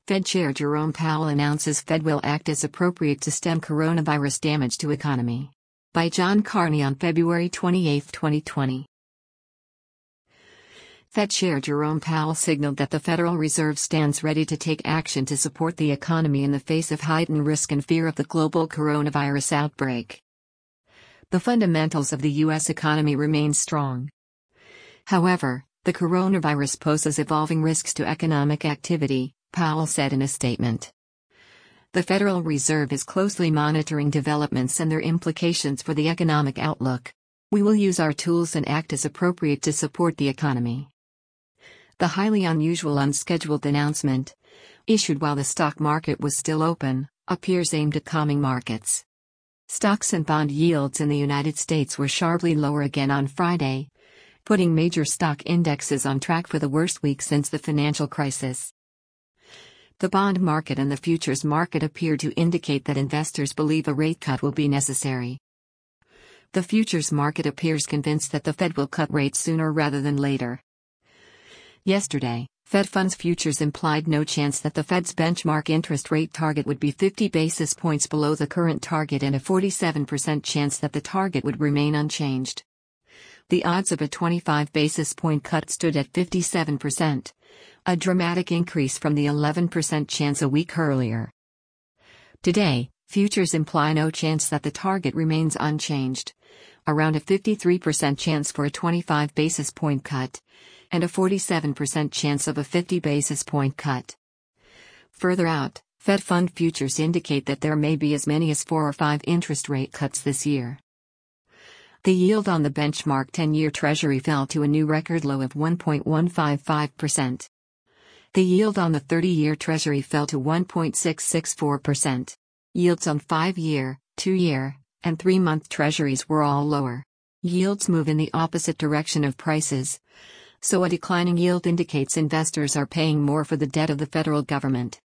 Fed Chair Jerome Powell announces Fed will act as appropriate to stem coronavirus damage to economy. By John Carney on February 28, 2020. Fed Chair Jerome Powell signaled that the Federal Reserve stands ready to take action to support the economy in the face of heightened risk and fear of the global coronavirus outbreak. The fundamentals of the U.S. economy remain strong. However, the coronavirus poses evolving risks to economic activity, Powell said in a statement. The Federal Reserve is closely monitoring developments and their implications for the economic outlook. We will use our tools and act as appropriate to support the economy. The highly unusual unscheduled announcement, issued while the stock market was still open, appears aimed at calming markets. Stocks and bond yields in the United States were sharply lower again on Friday, putting major stock indexes on track for the worst week since the financial crisis. The bond market and the futures market appear to indicate that investors believe a rate cut will be necessary. The futures market appears convinced that the Fed will cut rates sooner rather than later. Yesterday, Fed funds futures implied no chance that the Fed's benchmark interest rate target would be 50 basis points below the current target and a 47% chance that the target would remain unchanged. The odds of a 25 basis point cut stood at 57%, a dramatic increase from the 11% chance a week earlier. Today, futures imply no chance that the target remains unchanged, around a 53% chance for a 25 basis point cut, and a 47% chance of a 50 basis point cut. Further out, Fed fund futures indicate that there may be as many as 4 or 5 interest rate cuts this year. The yield on the benchmark 10-year Treasury fell to a new record low of 1.155%. The yield on the 30-year Treasury fell to 1.664%. Yields on 5-year, 2-year, and 3-month Treasuries were all lower. Yields move in the opposite direction of prices, so a declining yield indicates investors are paying more for the debt of the federal government.